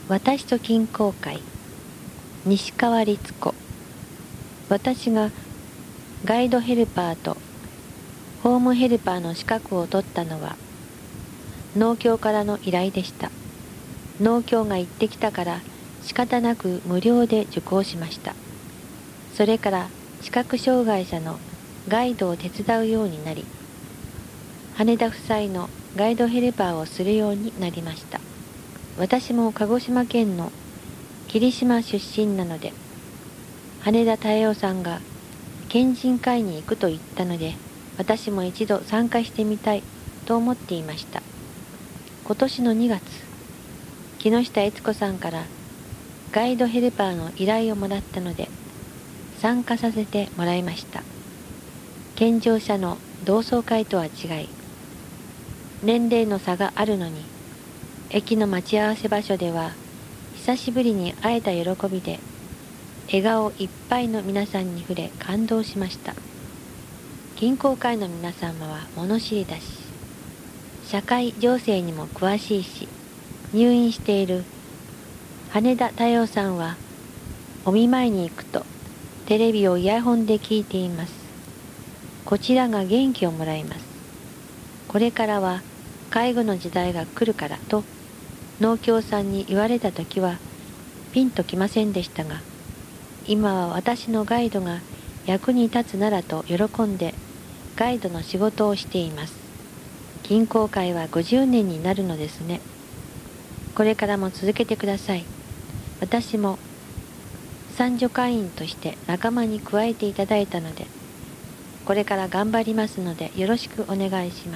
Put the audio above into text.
私と金公会、西川律子。私がガイドヘルパーとホームヘルパーの資格を取ったのは農協からの依頼でした。農協が言ってきたから仕方なく無料で受講しました。それから視覚障害者のガイドを手伝うようになり、羽田夫妻のガイドヘルパーをするようになりました。私も鹿児島県の霧島出身なので、羽田太陽さんが県人会に行くと言ったので、私も一度参加してみたいと思っていました。今年の2月、木下悦子さんからガイドヘルパーの依頼をもらったので、参加させてもらいました。健常者の同窓会とは違い、年齢の差があるのに、駅の待ち合わせ場所では、久しぶりに会えた喜びで、笑顔いっぱいの皆さんに触れ感動しました。銀行会の皆様は物知りだし、社会情勢にも詳しいし、入院している羽田太陽さんは、お見舞いに行くと、テレビをイヤホンで聞いています。こちらが元気をもらいます。これからは介護の時代が来るからと農協さんに言われたときはピンときませんでしたが、今は私のガイドが役に立つならと喜んでガイドの仕事をしています。銀行会は50年になるのですね。これからも続けてください。私も参助会員として仲間に加えていただいたので、これから頑張りますのでよろしくお願いします。